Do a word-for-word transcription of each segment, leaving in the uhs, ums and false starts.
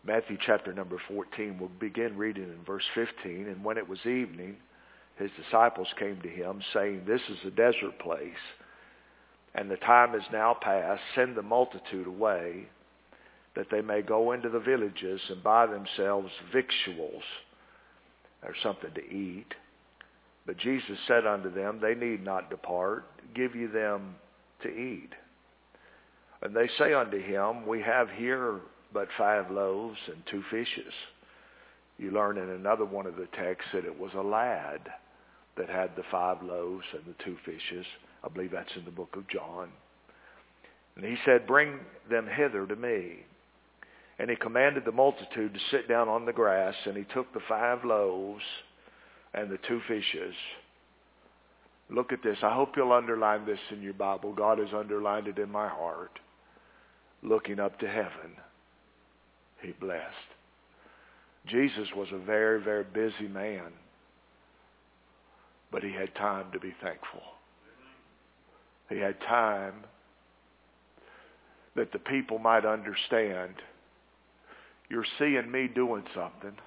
Matthew chapter number fourteen. We'll begin reading in verse fifteen. And when it was evening, his disciples came to him, saying, "This is a desert place, and the time is now past. Send the multitude away, that they may go into the villages and buy themselves victuals," or something to eat. But Jesus said unto them, "They need not depart. Give you them to eat." And they say unto him, "We have here but five loaves and two fishes." You learn in another one of the texts that it was a lad that had the five loaves and the two fishes. I believe that's in the book of John. And he said, "Bring them hither to me." And he commanded the multitude to sit down on the grass, and he took the five loaves and the two fishes. Look at this. I hope you'll underline this in your Bible. God has underlined it in my heart. Looking up to heaven, he blessed. Jesus was a very, very busy man, but he had time to be thankful. He had time that the people might understand, you're seeing me doing something,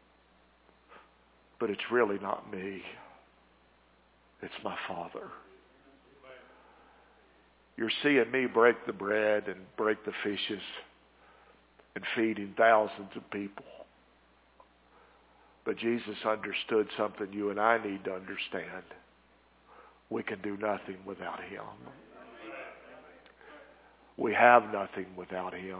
but it's really not me. It's my Father. You're seeing me break the bread and break the fishes and feeding thousands of people. But Jesus understood something you and I need to understand. We can do nothing without him. We have nothing without him.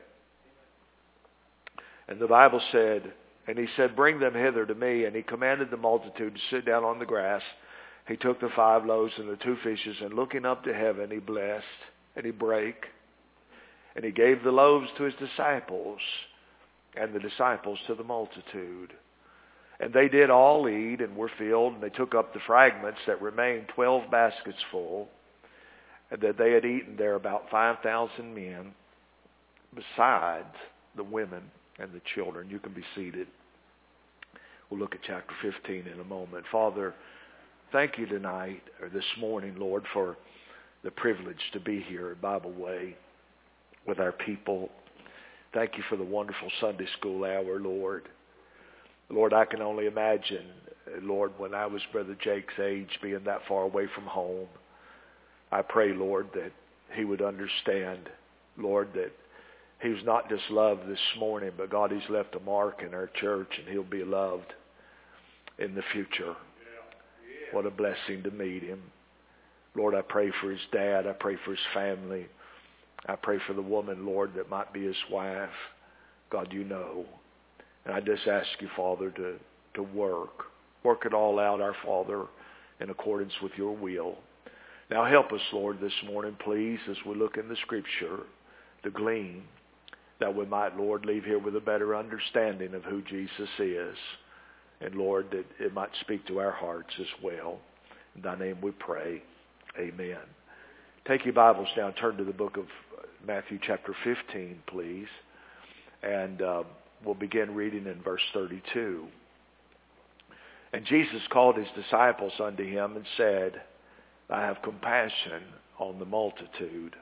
And the Bible said, and he said, "Bring them hither to me." And he commanded the multitude to sit down on the grass. He took the five loaves and the two fishes, and looking up to heaven, he blessed, and he brake, and he gave the loaves to his disciples, and the disciples to the multitude. And they did all eat and were filled, and they took up the fragments that remained, twelve baskets full, and that they had eaten there about five thousand men, besides the women and the children. You can be seated. We'll look at chapter fifteen in a moment. Father, thank you tonight, or this morning, Lord, for the privilege to be here at Bible Way with our people. Thank you for the wonderful Sunday school hour, Lord. Lord, I can only imagine, Lord, when I was Brother Jake's age, being that far away from home. I pray, Lord, that he would understand, Lord, that he was not just loved this morning, but God, he's left a mark in our church, and he'll be loved in the future. What a blessing to meet him. Lord, I pray for his dad. I pray for his family. I pray for the woman, Lord, that might be his wife. God, you know. And I just ask you, Father, to, to work. Work it all out, our Father, in accordance with your will. Now help us, Lord, this morning, please, as we look in the Scripture, to glean, that we might, Lord, leave here with a better understanding of who Jesus is. And, Lord, that it might speak to our hearts as well. In thy name we pray. Amen. Take your Bibles now. Turn to the book of Matthew chapter fifteen, please. And uh, we'll begin reading in verse thirty-two. "And Jesus called his disciples unto him and said, I have compassion on the multitude."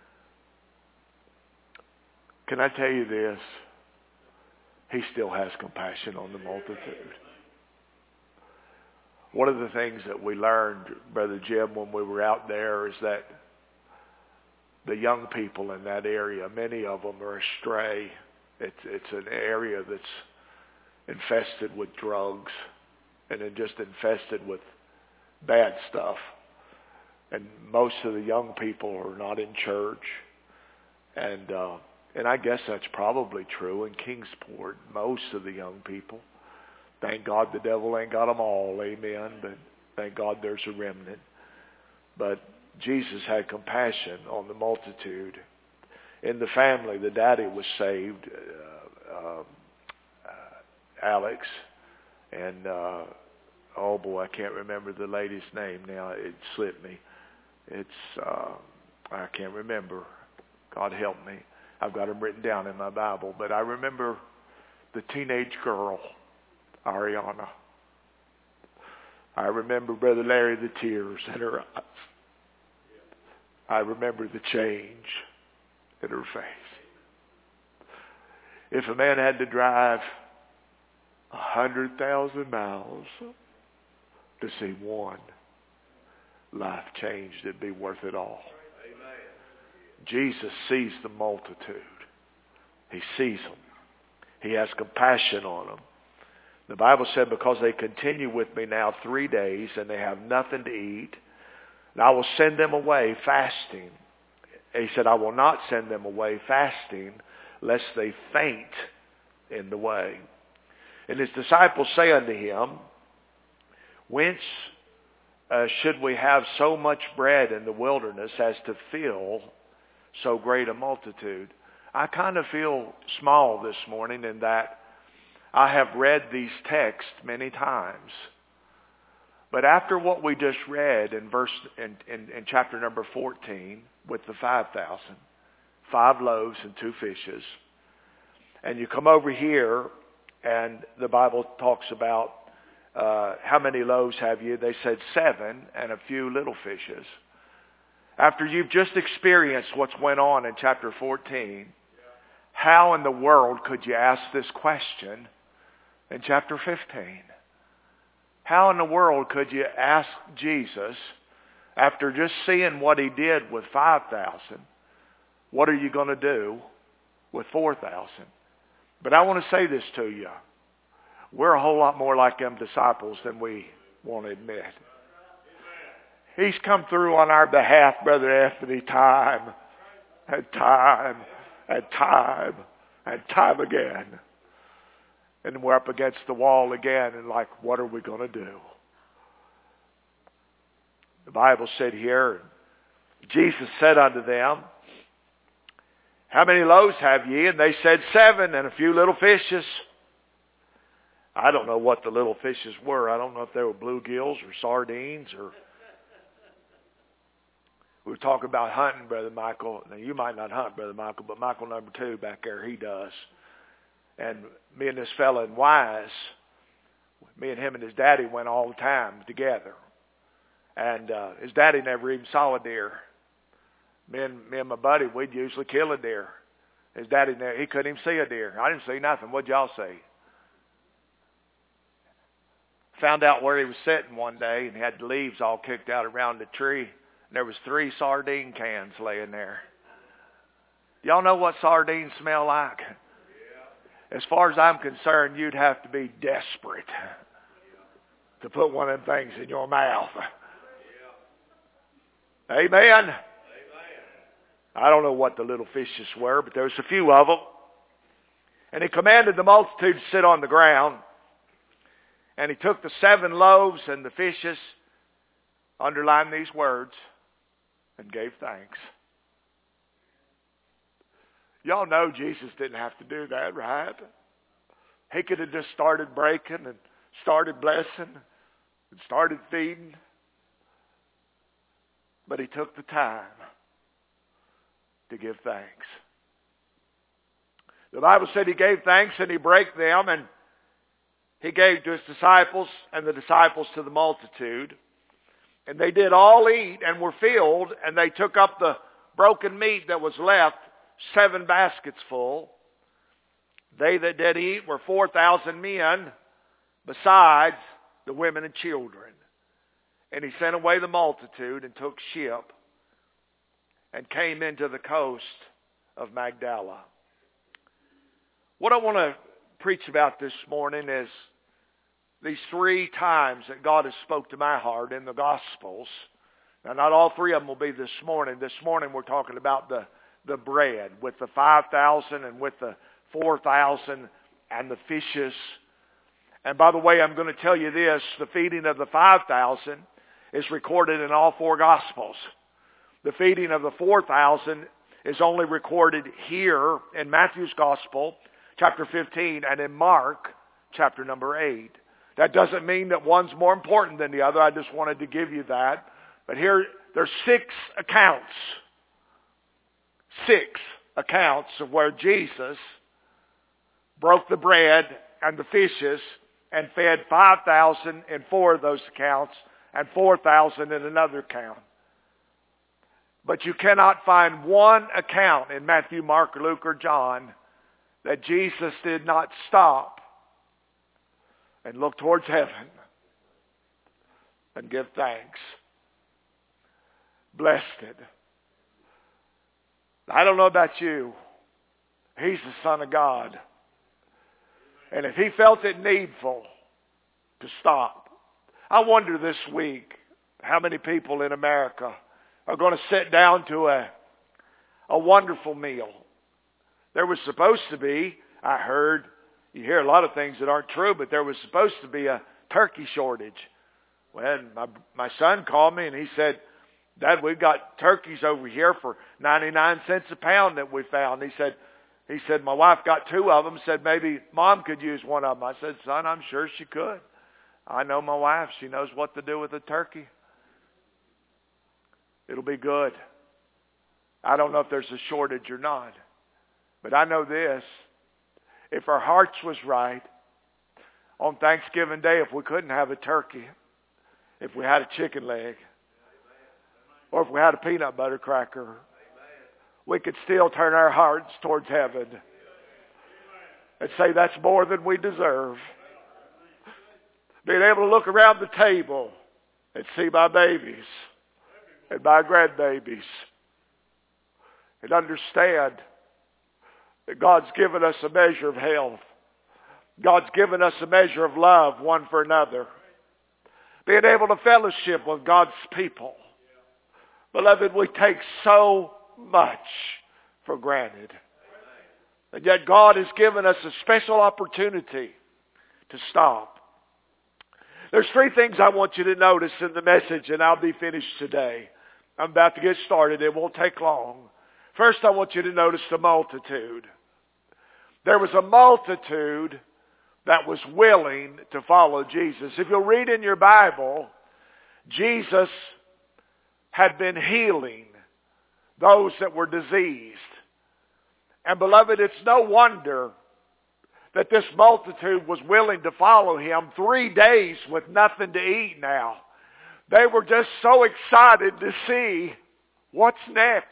Can I tell you this? He still has compassion on the multitude. One of the things that we learned, Brother Jim, when we were out there is that the young people in that area, many of them are astray. It's, it's an area that's infested with drugs and then just infested with bad stuff. And most of the young people are not in church. And uh, and I guess that's probably true in Kingsport, most of the young people. Thank God the devil ain't got them all, amen. But thank God there's a remnant. But Jesus had compassion on the multitude. In the family, the daddy was saved, uh, uh, uh, Alex. And, uh, oh boy, I can't remember the lady's name now. It slipped me. It's, uh, I can't remember. God help me. I've got them written down in my Bible. But I remember the teenage girl, Ariana. I remember Brother Larry, the tears in her eyes. I remember the change in her face. If a man had to drive a hundred thousand miles to see one life changed, it'd be worth it all. Amen. Jesus sees the multitude. He sees them. He has compassion on them. The Bible said, because they continue with me now three days and they have nothing to eat, and I will send them away fasting. He said, I will not send them away fasting, lest they faint in the way. And his disciples say unto him, whence uh, should we have so much bread in the wilderness as to fill so great a multitude? I kind of feel small this morning in that I have read these texts many times. But after what we just read in verse in, in, in chapter number fourteen with the five thousand, five loaves and two fishes, and you come over here and the Bible talks about uh, how many loaves have you? They said seven and a few little fishes. After you've just experienced what's went on in chapter fourteen, how in the world could you ask this question in chapter fifteen? How in the world could you ask Jesus, after just seeing what he did with five thousand, what are you going to do with four thousand? But I want to say this to you. We're a whole lot more like them disciples than we want to admit. He's come through on our behalf, Brother Anthony, time and time and time and time again. And we're up against the wall again and like, what are we going to do? The Bible said here, Jesus said unto them, how many loaves have ye? And they said, seven and a few little fishes. I don't know what the little fishes were. I don't know if they were bluegills or sardines or... We were talking about hunting, Brother Michael. Now, you might not hunt, Brother Michael, but Michael number two back there, he does. And me and this fella in Wise, me and him and his daddy went all the time together. And uh, his daddy never even saw a deer. Me and, me and my buddy, we'd usually kill a deer. His daddy, he couldn't even see a deer. I didn't see nothing. What'd y'all see? Found out where he was sitting one day, and he had the leaves all kicked out around the tree. There was three sardine cans laying there. Y'all know what sardines smell like? As far as I'm concerned, you'd have to be desperate to put one of them things in your mouth. Amen? Amen. I don't know what the little fishes were, but there was a few of them. And he commanded the multitude to sit on the ground. And he took the seven loaves and the fishes, underline these words, and gave thanks. Y'all know Jesus didn't have to do that, right? He could have just started breaking and started blessing and started feeding. But he took the time to give thanks. The Bible said he gave thanks and he brake them, and he gave to his disciples and the disciples to the multitude. And they did all eat and were filled, and they took up the broken meat that was left, seven baskets full. They that did eat were four thousand men, besides the women and children. And he sent away the multitude and took ship and came into the coast of Magdala. What I want to preach about this morning is these three times that God has spoke to my heart in the Gospels. Now, not all three of them will be this morning. This morning we're talking about the, the bread with the five thousand and with the four thousand and the fishes. And by the way, I'm going to tell you this. The feeding of the five thousand is recorded in all four Gospels. The feeding of the four thousand is only recorded here in Matthew's Gospel, chapter fifteen, and in Mark, chapter number eight. That doesn't mean that one's more important than the other. I just wanted to give you that. But here, there's six accounts. Six accounts of where Jesus broke the bread and the fishes and fed five thousand in four of those accounts and four thousand in another account. But you cannot find one account in Matthew, Mark, Luke, or John that Jesus did not stop and look towards heaven and give thanks. Blessed it. I don't know about you. He's the Son of God. And if he felt it needful to stop, I wonder this week how many people in America are going to sit down to a, a wonderful meal. There was supposed to be, I heard, you hear a lot of things that aren't true, but there was supposed to be a turkey shortage. Well, my, my son called me and he said, Dad, we've got turkeys over here for ninety-nine cents a pound that we found. He said, he said, my wife got two of them, said maybe Mom could use one of them. I said, son, I'm sure she could. I know my wife. She knows what to do with a turkey. It'll be good. I don't know if there's a shortage or not. But I know this. If our hearts was right, on Thanksgiving Day, if we couldn't have a turkey, if we had a chicken leg, or if we had a peanut butter cracker, we could still turn our hearts towards heaven and say that's more than we deserve. Being able to look around the table and see my babies and my grandbabies and understand that God's given us a measure of health. God's given us a measure of love one for another. Being able to fellowship with God's people. Beloved, we take so much for granted. And yet God has given us a special opportunity to stop. There's three things I want you to notice in the message, and I'll be finished today. I'm about to get started. It won't take long. First, I want you to notice the multitude. There was a multitude that was willing to follow Jesus. If you'll read in your Bible, Jesus had been healing those that were diseased. And beloved, it's no wonder that this multitude was willing to follow him three days with nothing to eat now. They were just so excited to see what's next.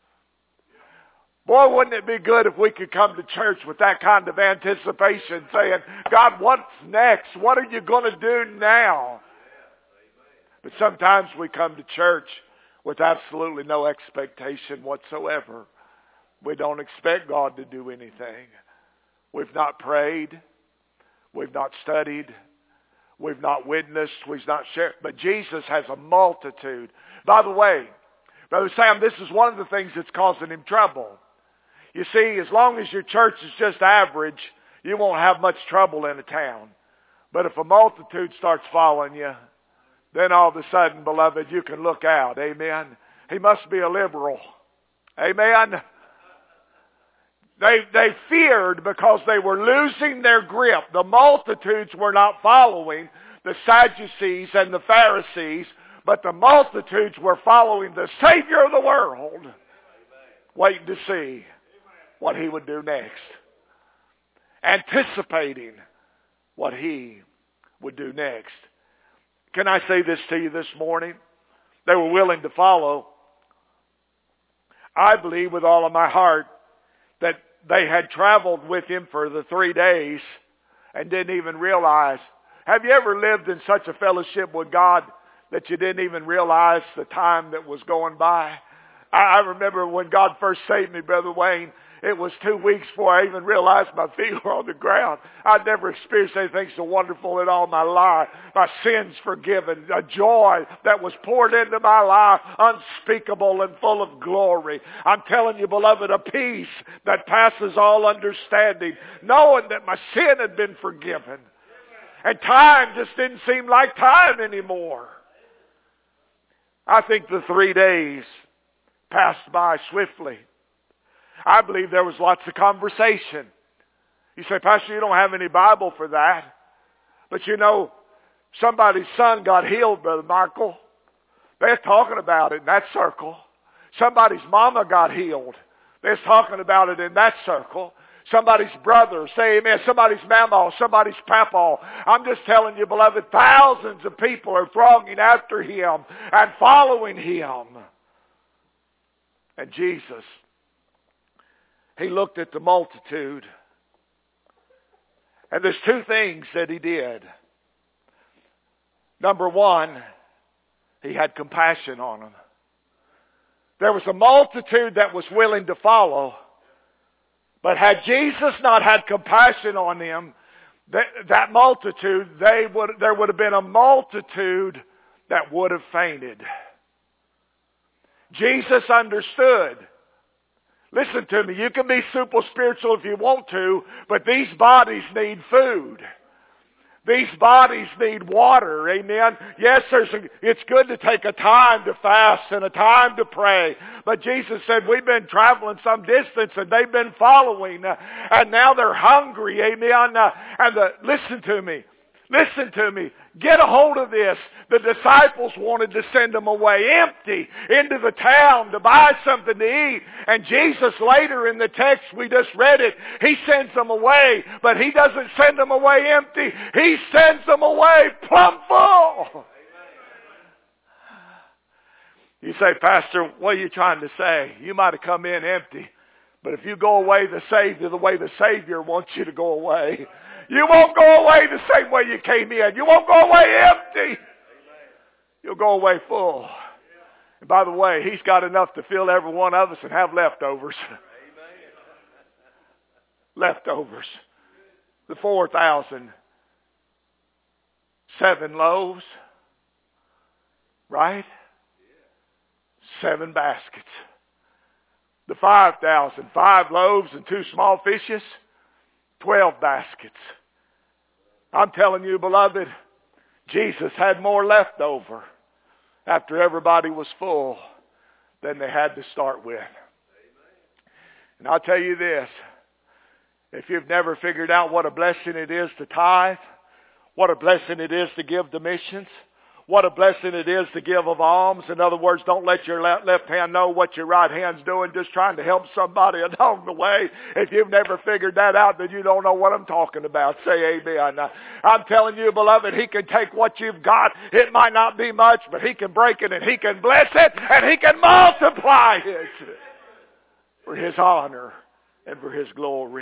Boy, wouldn't it be good if we could come to church with that kind of anticipation, saying, God, what's next? What are you going to do now? But sometimes we come to church with absolutely no expectation whatsoever. We don't expect God to do anything. We've not prayed. We've not studied. We've not witnessed. We've not shared. But Jesus has a multitude. By the way, Brother Sam, this is one of the things that's causing him trouble. You see, as long as your church is just average, you won't have much trouble in a town. But if a multitude starts following you, then all of a sudden, beloved, you can look out. Amen. He must be a liberal. Amen. They, they feared because they were losing their grip. The multitudes were not following the Sadducees and the Pharisees, but the multitudes were following the Savior of the world, waiting to see what he would do next, anticipating what he would do next. Can I say this to you this morning? They were willing to follow. I believe with all of my heart that they had traveled with him for the three days and didn't even realize. Have you ever lived in such a fellowship with God that you didn't even realize the time that was going by? I remember when God first saved me, Brother Wayne, it was two weeks before I even realized my feet were on the ground. I'd never experienced anything so wonderful in all my life. My sins forgiven, a joy that was poured into my life, unspeakable and full of glory. I'm telling you, beloved, a peace that passes all understanding, knowing that my sin had been forgiven. And time just didn't seem like time anymore. I think the three days passed by swiftly. I believe there was lots of conversation. You say, Pastor, you don't have any Bible for that. But you know, somebody's son got healed, Brother Michael. They're talking about it in that circle. Somebody's mama got healed. They're talking about it in that circle. Somebody's brother, say amen, somebody's mama, somebody's papa. I'm just telling you, beloved, thousands of people are thronging after him and following him. And Jesus, he looked at the multitude And there's two things that he did. Number one, he had compassion on them. There was a multitude that was willing to follow. But had Jesus not had compassion on them, that, that multitude, they would, there would have been a multitude that would have fainted. Jesus understood. Listen to me, you can be super spiritual if you want to, but these bodies need food. These bodies need water, amen. Yes, there's a, it's good to take a time to fast and a time to pray. But Jesus said, we've been traveling some distance and they've been following. Uh, and now they're hungry, amen. Uh, and the, listen to me. Listen to me. Get a hold of this. The disciples wanted to send them away empty into the town to buy something to eat. And Jesus later in the text, we just read it, he sends them away. But he doesn't send them away empty. He sends them away plumb full. You say, Pastor, what are you trying to say? You might have come in empty. But if you go away the Savior, the way the Savior wants you to go away, you won't go away the same way you came in. You won't go away empty. You'll go away full. And by the way, he's got enough to fill every one of us and have leftovers. Leftovers. The four thousand. Seven loaves. Right? Seven baskets. The five thousand. Five loaves and two small fishes. Twelve baskets. I'm telling you, beloved, Jesus had more left over after everybody was full than they had to start with. And I'll tell you this, if you've never figured out what a blessing it is to tithe, what a blessing it is to give to missions, what a blessing it is to give of alms. In other words, don't let your left hand know what your right hand's doing, just trying to help somebody along the way. If you've never figured that out, then you don't know what I'm talking about. Say amen. I'm telling you, beloved, he can take what you've got. It might not be much, but he can break it and he can bless it and he can multiply it for his honor and for his glory.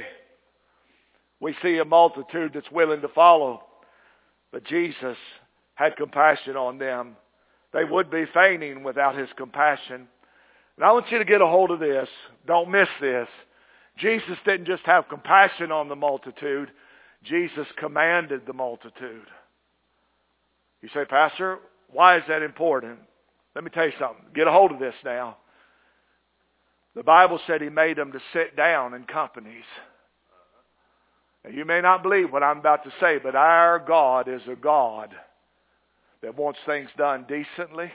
We see a multitude that's willing to follow, but Jesus had compassion on them. They would be fainting without his compassion. And I want you to get a hold of this. Don't miss this. Jesus didn't just have compassion on the multitude. Jesus commanded the multitude. You say, Pastor, why is that important? Let me tell you something. Get a hold of this now. The Bible said he made them to sit down in companies. Now, you may not believe what I'm about to say, but our God is a God that wants things done decently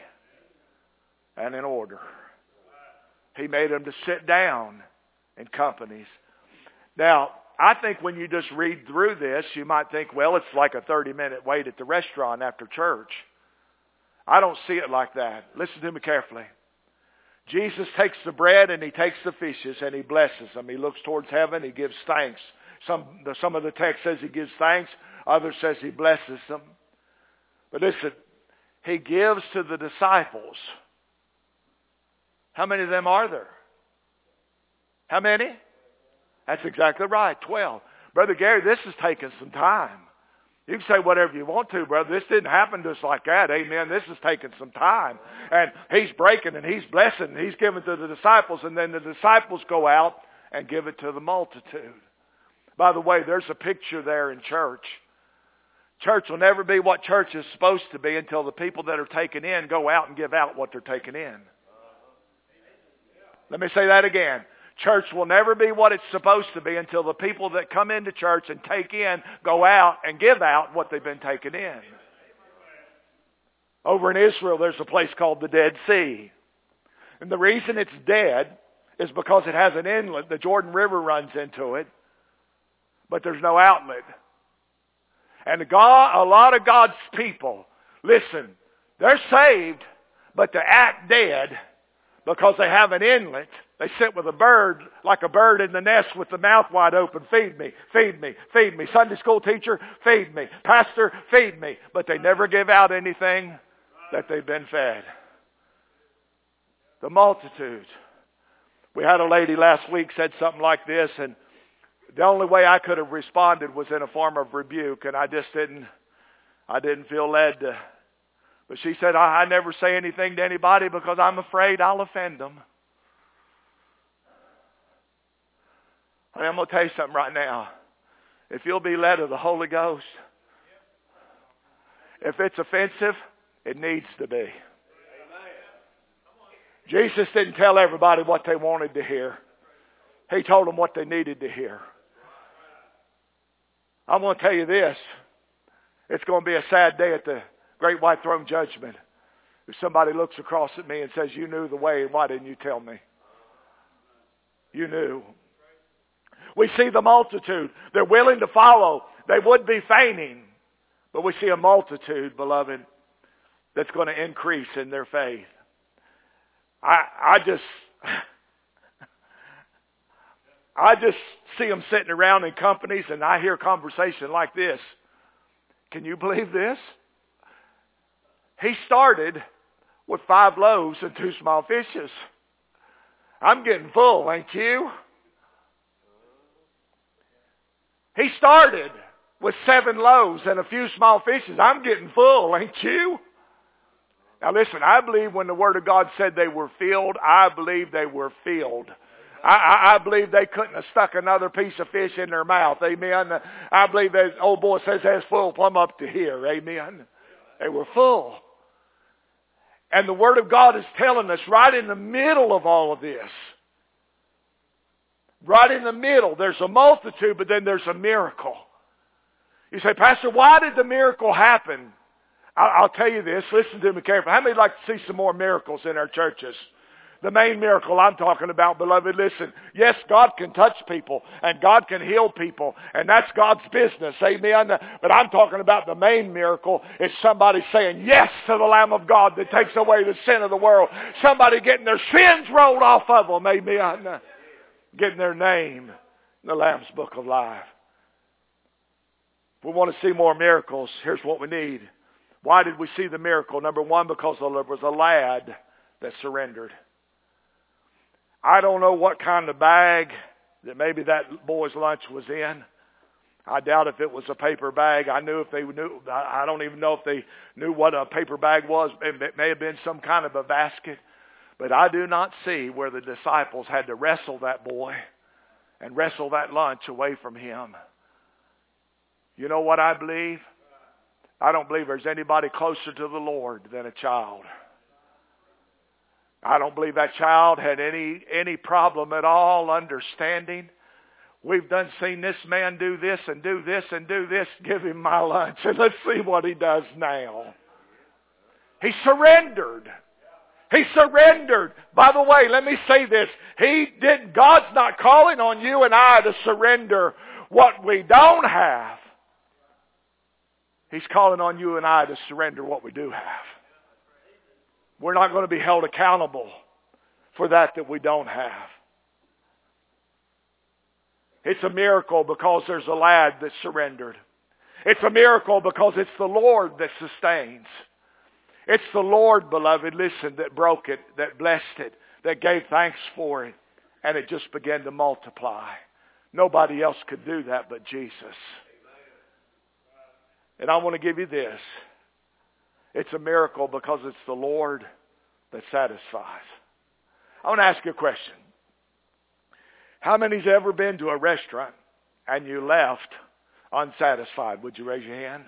and in order. He made them to sit down in companies. Now, I think when you just read through this, you might think, well, it's like a thirty-minute wait at the restaurant after church. I don't see it like that. Listen to me carefully. Jesus takes the bread and he takes the fishes and he blesses them. He looks towards heaven. He gives thanks. Some, some of the text says he gives thanks. Others says he blesses them. But listen, he gives to the disciples. How many of them are there? How many? That's exactly right, twelve. Brother Gary, this has taken some time. You can say whatever you want to, brother. This didn't happen just like that. Amen. This has taken some time. And he's breaking and he's blessing and he's giving to the disciples. And then the disciples go out and give it to the multitude. By the way, there's a picture there in church. Church will never be what church is supposed to be until the people that are taken in go out and give out what they're taking in. Let me say that again. Church will never be what it's supposed to be until the people that come into church and take in go out and give out what they've been taken in. Over in Israel, there's a place called the Dead Sea. And the reason it's dead is because it has an inlet. The Jordan River runs into it. But there's no outlet. And God, a lot of God's people, listen, they're saved, but they act dead because they have an inlet. They sit with a bird, like a bird in the nest with the mouth wide open. Feed me, feed me, feed me. Sunday school teacher, feed me. Pastor, feed me. But they never give out anything that they've been fed. The multitude. We had a lady last week said something like this, and The only way I could have responded was in a form of rebuke, and I just didn't, I didn't feel led to. But she said, I, I never say anything to anybody because I'm afraid I'll offend them. Honey, I'm going to tell you something right now. If you'll be led of the Holy Ghost, if it's offensive, it needs to be. Jesus didn't tell everybody what they wanted to hear. He told them what they needed to hear. I'm going to tell you this. It's going to be a sad day at the great white throne judgment if somebody looks across at me and says, you knew the way, and why didn't you tell me? You knew. We see the multitude. They're willing to follow. They would be feigning. But we see a multitude, beloved, that's going to increase in their faith. I, I just... I just see them sitting around in companies, and I hear conversation like this. Can you believe this? He started with five loaves and two small fishes. I'm getting full, ain't you? He started with seven loaves and a few small fishes. I'm getting full, ain't you? Now listen, I believe when the Word of God said they were filled, I believe they were filled. I, I, I believe they couldn't have stuck another piece of fish in their mouth. Amen. I believe that old boy says that's full plumb up to here. Amen. They were full. And the Word of God is telling us right in the middle of all of this. Right in the middle, there's a multitude, but then there's a miracle. You say, Pastor, why did the miracle happen? I'll, I'll tell you this. Listen to me carefully. How many would like to see some more miracles in our churches? The main miracle I'm talking about, beloved, listen. Yes, God can touch people, and God can heal people, and that's God's business. Amen. But I'm talking about the main miracle. It's somebody saying yes to the Lamb of God that takes away the sin of the world. Somebody getting their sins rolled off of them. Amen. Getting their name in the Lamb's Book of Life. If we want to see more miracles, here's what we need. Why did we see the miracle? Number one, because there was a lad that surrendered. I don't know what kind of bag that maybe that boy's lunch was in. I doubt if it was a paper bag. I knew if they knew, I don't even know if they knew what a paper bag was. It may have been some kind of a basket. But I do not see where the disciples had to wrestle that boy and wrestle that lunch away from him. You know what I believe? I don't believe there's anybody closer to the Lord than a child. I don't believe that child had any any problem at all understanding. We've done seen this man do this and do this and do this. Give him my lunch and let's see what he does now. He surrendered. He surrendered. By the way, let me say this. He did. God's not calling on you and I to surrender what we don't have. He's calling on you and I to surrender what we do have. We're not going to be held accountable for that that we don't have. It's a miracle because there's a lad that surrendered. It's a miracle because it's the Lord that sustains. It's the Lord, beloved, listen, that broke it, that blessed it, that gave thanks for it, and it just began to multiply. Nobody else could do that but Jesus. And I want to give you this. It's a miracle because it's the Lord that satisfies. I want to ask you a question. How many's ever been to a restaurant and you left unsatisfied? Would you raise your hand?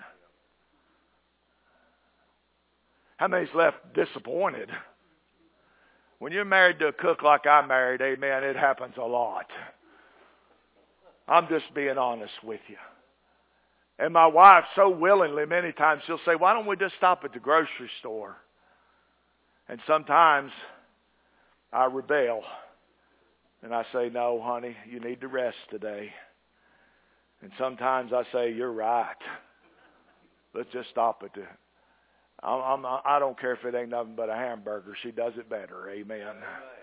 How many's left disappointed? When you're married to a cook like I married, amen, it happens a lot. I'm just being honest with you. And my wife, so willingly, many times she'll say, why don't we just stop at the grocery store? And sometimes I rebel. And I say, no, honey, you need to rest today. And sometimes I say, you're right. Let's just stop at the... I'm, I'm, I don't care if it ain't nothing but a hamburger. She does it better. Amen.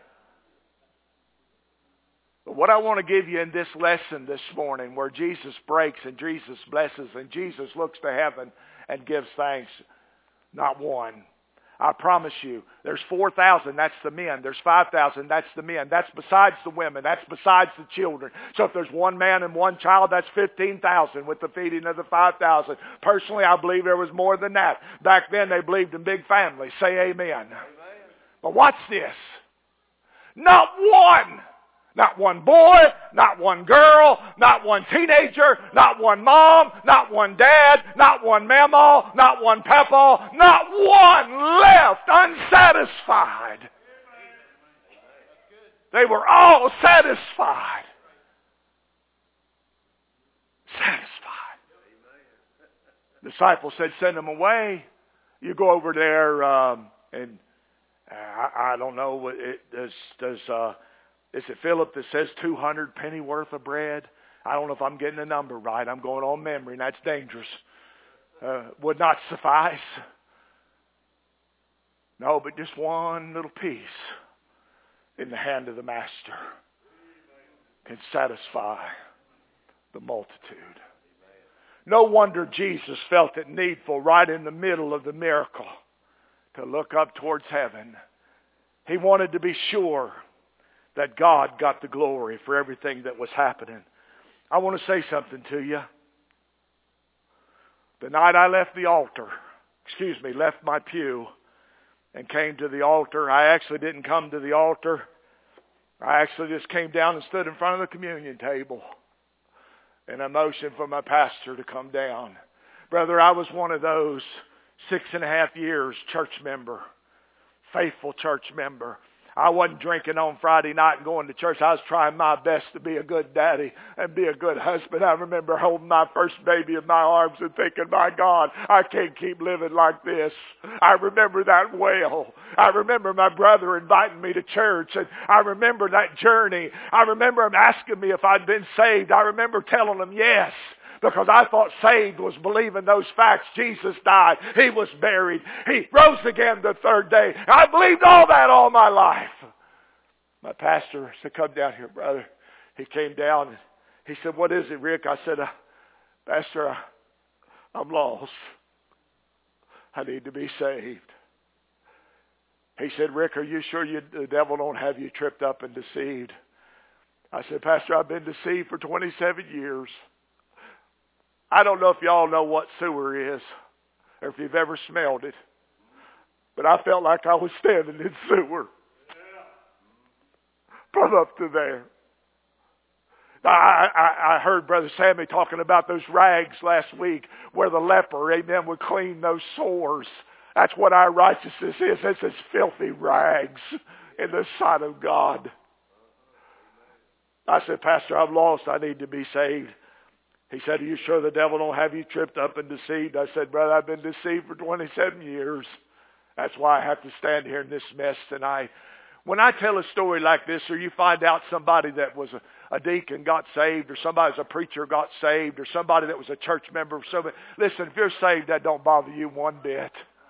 But what I want to give you in this lesson this morning, where Jesus breaks and Jesus blesses and Jesus looks to heaven and gives thanks, not one. I promise you, there's four thousand, that's the men. There's five thousand, that's the men. That's besides the women. That's besides the children. So if there's one man and one child, that's fifteen thousand with the feeding of the five thousand. Personally, I believe there was more than that. Back then, they believed in big families. Say amen. Amen. But watch this. Not one. Not one boy, not one girl, not one teenager, not one mom, not one dad, not one mama, not one papa, not one left unsatisfied. They were all satisfied. Satisfied. The disciples said, send them away. You go over there um, and uh, I, I don't know, it, does... does uh, Is it Philip that says two hundred penny worth of bread? I don't know if I'm getting the number right. I'm going on memory, and that's dangerous. Uh, would not suffice. No, but just one little piece in the hand of the Master can satisfy the multitude. No wonder Jesus felt it needful right in the middle of the miracle to look up towards heaven. He wanted to be sure that God got the glory for everything that was happening. I want to say something to you. The night I left the altar, excuse me, left my pew and came to the altar, I actually didn't come to the altar. I actually just came down and stood in front of the communion table and I motioned for my pastor to come down. Brother, I was one of those six and a half years church member, faithful church member. I wasn't drinking on Friday night and going to church. I was trying my best to be a good daddy and be a good husband. I remember holding my first baby in my arms and thinking, my God, I can't keep living like this. I remember that well. I remember my brother inviting me to church, and I remember that journey. I remember him asking me if I'd been saved. I remember telling him yes, because I thought saved was believing those facts. Jesus died. He was buried. He rose again the third day. I believed all that all my life. My pastor said, come down here, brother. He came down and he said, what is it, Rick? I said, uh, Pastor, I, I'm lost. I need to be saved. He said, Rick, are you sure you, the devil don't have you tripped up and deceived? I said, Pastor, I've been deceived for twenty-seven years. I don't know if y'all know what sewer is or if you've ever smelled it, but I felt like I was standing in sewer. From up to there. I, I, I heard Brother Sammy talking about those rags last week where the leper, amen, would clean those sores. That's what our righteousness is. It's as filthy rags in the sight of God. I said, Pastor, I'm lost. I need to be saved. He said, are you sure the devil don't have you tripped up and deceived? I said, brother, I've been deceived for twenty-seven years. That's why I have to stand here in this mess tonight. When I tell a story like this, or you find out somebody that was a, a deacon got saved, or somebody was a preacher got saved, or somebody that was a church member, so listen, if you're saved, that don't bother you one bit.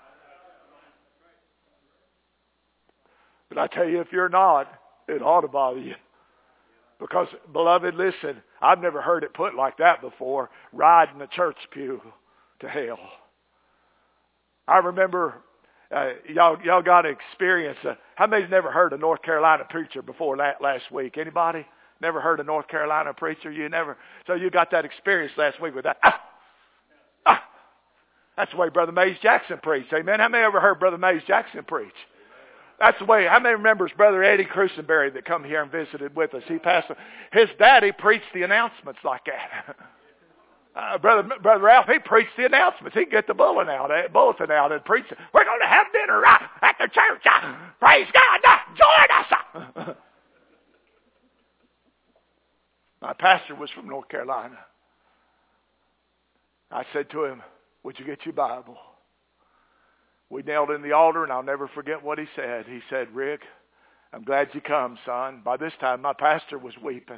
But I tell you, if you're not, it ought to bother you. Because, beloved, listen, I've never heard it put like that before, riding the church pew to hell. I remember, uh, y'all, y'all got to experience, uh, how many's never heard a North Carolina preacher before last week? Anybody? Never heard a North Carolina preacher? You never? So you got that experience last week with that. Ah, ah. That's the way Brother Mays Jackson preached. Amen. How many ever heard Brother Mays Jackson preach? That's the way. How many remembers Brother Eddie Crusenberry that come here and visited with us? He passed. His daddy preached the announcements like that. Uh, brother, brother Ralph, he preached the announcements. He'd get the bulletin out, bulletin out and preach it. We're going to have dinner right at the church. Uh, praise God. Uh, join us. Uh. My pastor was from North Carolina. I said to him, would you get your Bible? We knelt in the altar, and I'll never forget what he said. He said, Rick, I'm glad you come, son. By this time, my pastor was weeping.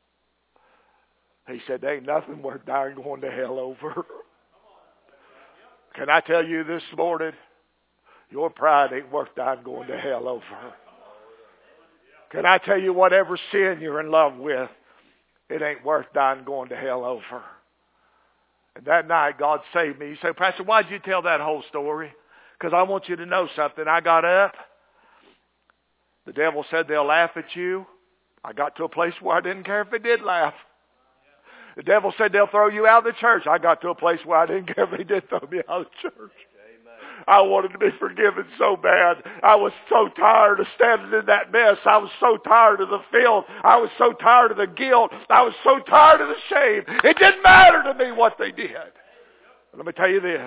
He said, there ain't nothing worth dying going to hell over. Can I tell you this morning? Your pride ain't worth dying going to hell over. Can I tell you whatever sin you're in love with, it ain't worth dying going to hell over. And that night, God saved me. You say, Pastor, why'd you tell that whole story? Because I want you to know something. I got up. The devil said they'll laugh at you. I got to a place where I didn't care if they did laugh. The devil said they'll throw you out of the church. I got to a place where I didn't care if they did throw me out of the church. I wanted to be forgiven so bad. I was so tired of standing in that mess. I was so tired of the filth. I was so tired of the guilt. I was so tired of the shame. It didn't matter to me what they did. Let me tell you this.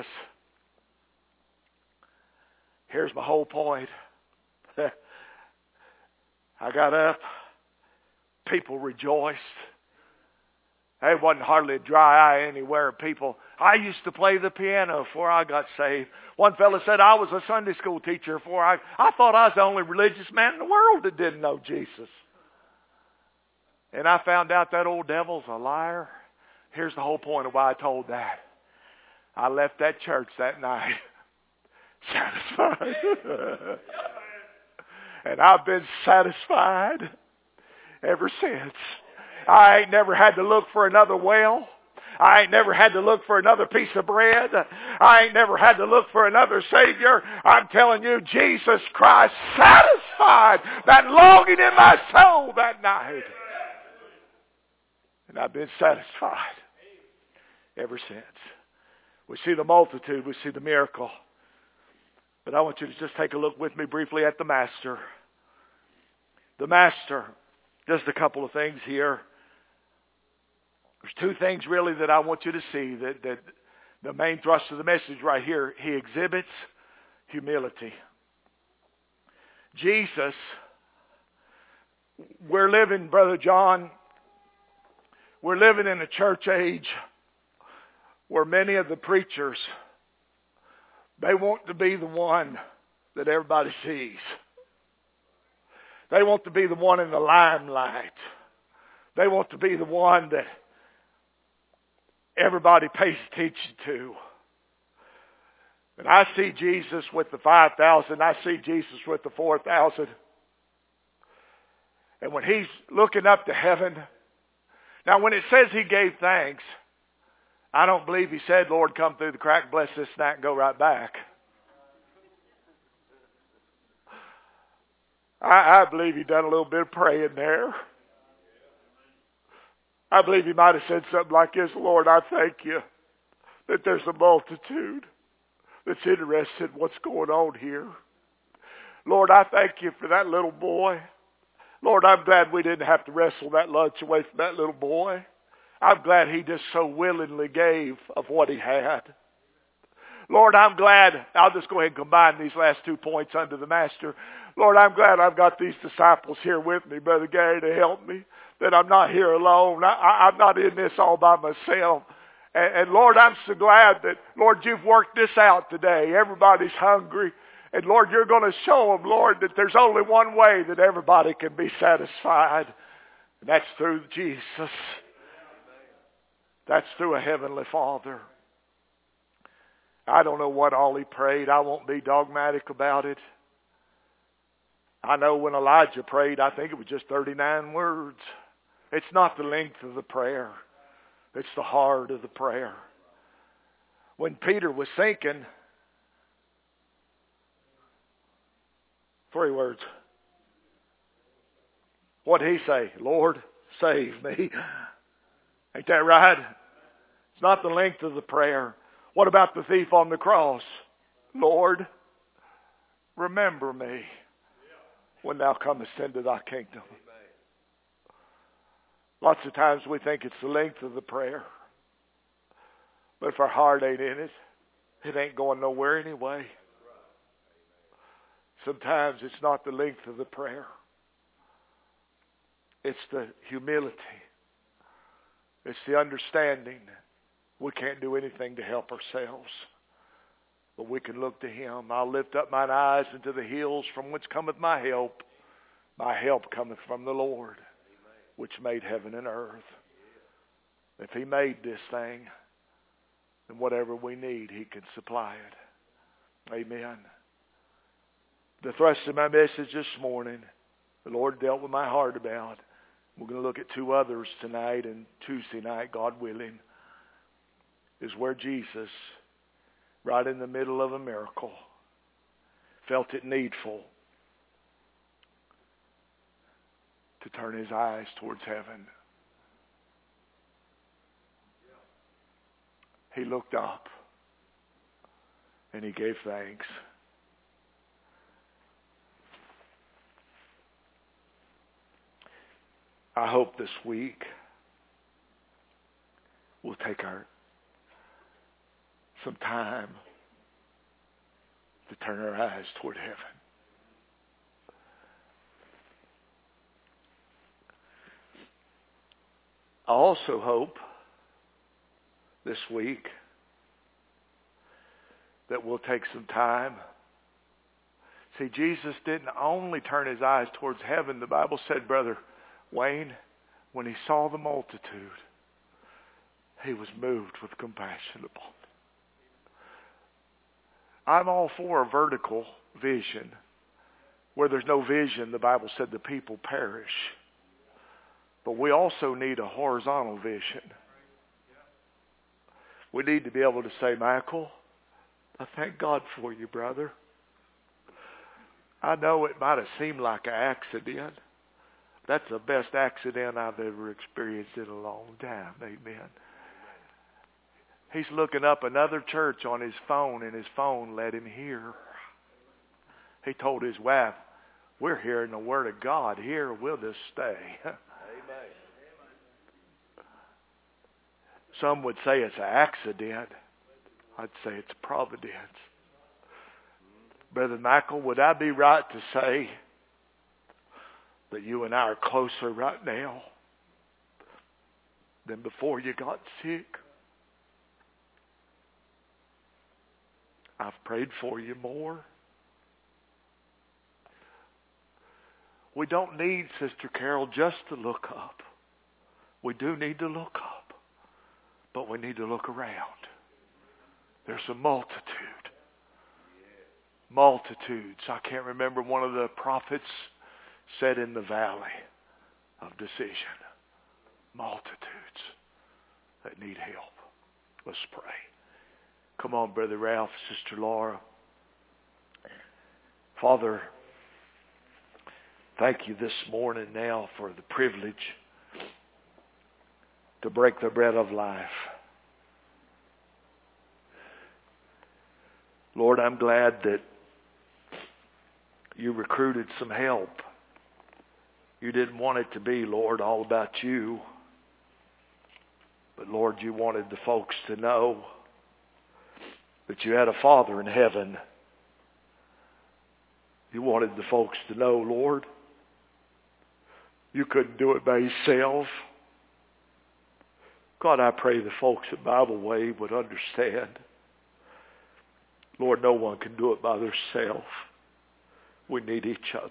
Here's my whole point. I got up. People rejoiced. There wasn't hardly a dry eye anywhere. People, I used to play the piano before I got saved. One fellow said I was a Sunday school teacher before I, I thought I was the only religious man in the world that didn't know Jesus. And I found out that old devil's a liar. Here's the whole point of why I told that. I left that church that night satisfied. And I've been satisfied ever since. I ain't never had to look for another well. I ain't never had to look for another piece of bread. I ain't never had to look for another Savior. I'm telling you, Jesus Christ satisfied that longing in my soul that night. And I've been satisfied ever since. We see the multitude. We see the miracle. But I want you to just take a look with me briefly at the Master. The Master. Just a couple of things here. There's two things really that I want you to see. That, that the main thrust of the message right here. He exhibits humility. Jesus, we're living, Brother John, we're living in a church age where many of the preachers, they want to be the one that everybody sees. They want to be the one in the limelight. They want to be the one that everybody pays attention to. And I see Jesus with the five thousand. I see Jesus with the four thousand. And when he's looking up to heaven, now when it says he gave thanks, I don't believe he said, Lord, come through the crack, bless this snack, and go right back. I, I believe he done a little bit of praying there. I believe he might have said something like this, Lord, I thank you that there's a multitude that's interested in what's going on here. Lord, I thank you for that little boy. Lord, I'm glad we didn't have to wrestle that lunch away from that little boy. I'm glad he just so willingly gave of what he had. Lord, I'm glad, I'll just go ahead and combine these last two points under the Master. Lord, I'm glad I've got these disciples here with me, Brother Gary, to help me, that I'm not here alone. I, I, I'm not in this all by myself. And, and Lord, I'm so glad that, Lord, you've worked this out today. Everybody's hungry. And Lord, you're going to show them, Lord, that there's only one way that everybody can be satisfied. And that's through Jesus. That's through a heavenly Father. I don't know what all he prayed. I won't be dogmatic about it. I know when Elijah prayed, I think it was just thirty-nine words. It's not the length of the prayer. It's the heart of the prayer. When Peter was sinking, three words. What did he say? Lord, save me. Ain't that right? It's not the length of the prayer. What about the thief on the cross? Lord, remember me when thou comest into thy kingdom. Lots of times we think it's the length of the prayer. But if our heart ain't in it, it ain't going nowhere anyway. Sometimes it's not the length of the prayer. It's the humility. It's the understanding we can't do anything to help ourselves. But we can look to him. I'll lift up mine eyes into the hills from which cometh my help. My help cometh from the Lord, which made heaven and earth. If he made this thing, then whatever we need, he can supply it. Amen. The thrust of my message this morning, the Lord dealt with my heart about. We're going to look at two others tonight, and Tuesday night, God willing, is where Jesus, right in the middle of a miracle, felt it needful to turn his eyes towards heaven. He looked up and he gave thanks. I hope this week we'll take our some time to turn our eyes toward heaven. I also hope this week that we'll take some time. See, Jesus didn't only turn his eyes towards heaven. The Bible said, Brother Wayne, when he saw the multitude, he was moved with compassion upon them. I'm all for a vertical vision. Where there's no vision, the Bible said the people perish. But we also need a horizontal vision. We need to be able to say, Michael, I thank God for you, brother. I know it might have seemed like an accident. That's the best accident I've ever experienced in a long time. Amen. He's looking up another church on his phone, and his phone let him hear. He told his wife, we're hearing the word of God here. We'll just stay. Amen. Some would say it's an accident. I'd say it's providence. Brother Michael, would I be right to say that you and I are closer right now than before you got sick? I've prayed for you more. We don't need, Sister Carol, just to look up. We do need to look up. But we need to look around. There's a multitude. Multitudes. I can't remember, one of the prophets said in the valley of decision. Multitudes that need help. Let's pray. Come on, Brother Ralph, Sister Laura. Father, thank you this morning now for the privilege to break the bread of life. Lord, I'm glad that you recruited some help. You didn't want it to be, Lord, all about you. But Lord, you wanted the folks to know that you had a Father in heaven. You wanted the folks to know, Lord, you couldn't do it by yourself. God, I pray the folks at Bible Way would understand. Lord, no one can do it by themselves. We need each other.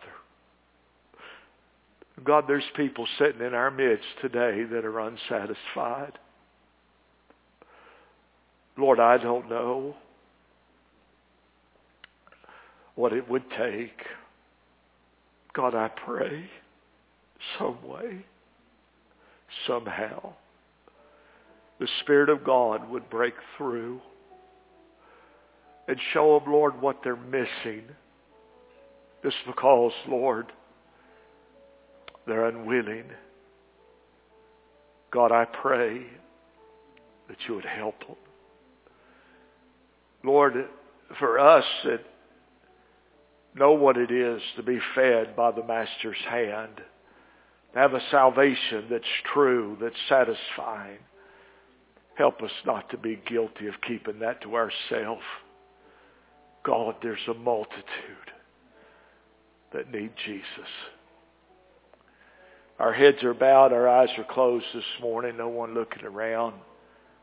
God, there's people sitting in our midst today that are unsatisfied. Lord, I don't know what it would take. God, I pray some way, somehow, the Spirit of God would break through and show them, Lord, what they're missing. Just because, Lord, they're unwilling. God, I pray that you would help them. Lord, for us that know what it is to be fed by the Master's hand, to have a salvation that's true, that's satisfying, help us not to be guilty of keeping that to ourselves. God, there's a multitude that need Jesus. Our heads are bowed, our eyes are closed this morning, no one looking around.